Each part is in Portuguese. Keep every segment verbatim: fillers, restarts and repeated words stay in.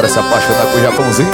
Bora se apaixonar com o Japãozinho.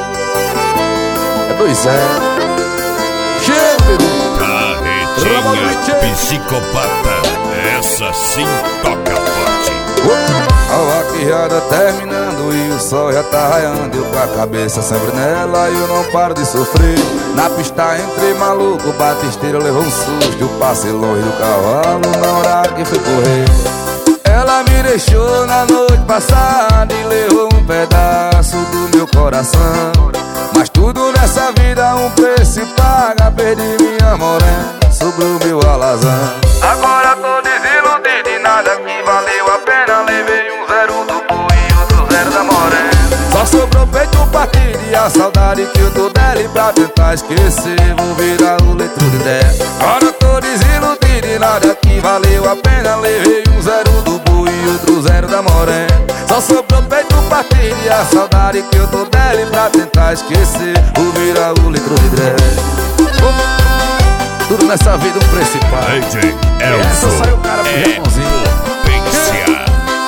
É dois zero. Chega, bebê. Carretinha psicopata. Essa sim toca forte. A vaquejada terminando e o sol já tá raiando. Eu com a cabeça sempre nela e eu não paro de sofrer. Na pista entrei maluco, batisteiro levou um susto. Eu passei longe do cavalo na hora que fui correr. Ela me deixou na noite passada e levou um pedaço do meu coração. Mas tudo nessa vida um preço se paga. Perdi minha morena, sobrou meu alazão. Agora tô desiludido e nada que valeu a pena. Levei um zero do boi e outro zero da morena. Só sobrou peito partido e a saudade que eu tô dela. E pra tentar esquecer vou virar o letro de dez. Agora tô desiludido e nada que valeu a pena. Levei um zero do boi e outro zero da morena. Só sobrou peito partido e a saudade que eu tô dela. E pra tentar esquecer vou virar o letro de dez. Tudo nessa vida um principal. D J Essa Elson saiu o cara pro é Japãozinho. potência.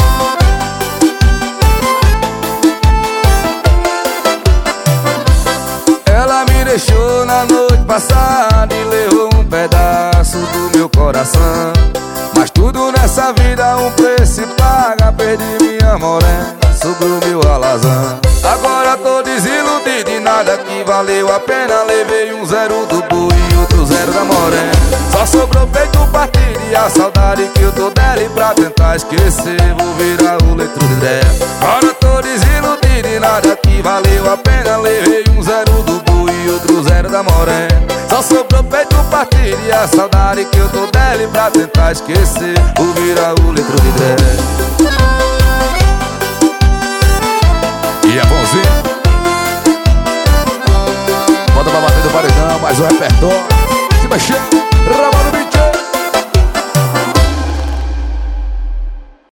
Ela me deixou na noite passada e levou um pedaço do meu coração. Mas tudo nessa vida um preço se paga. Perdi minha morena, sobrou meu alazão. Agora tô desiludido e nada que valeu a pena. Levei um zero do boi e outro zero da morena. Só sobrou peito partido e a saudade que eu tô dela. E pra tentar esquecer vou virar o letro de dez. Agora tô desiludido e nada que valeu a pena. Levei um zero do boi e outro zero da morena. Só sobrou peito partido e a saudade que eu tô dela. E pra tentar esquecer vou virar o letro de dez. E é bonzinho. Bota pra bater do paredão, mais um repertório. Se mexendo.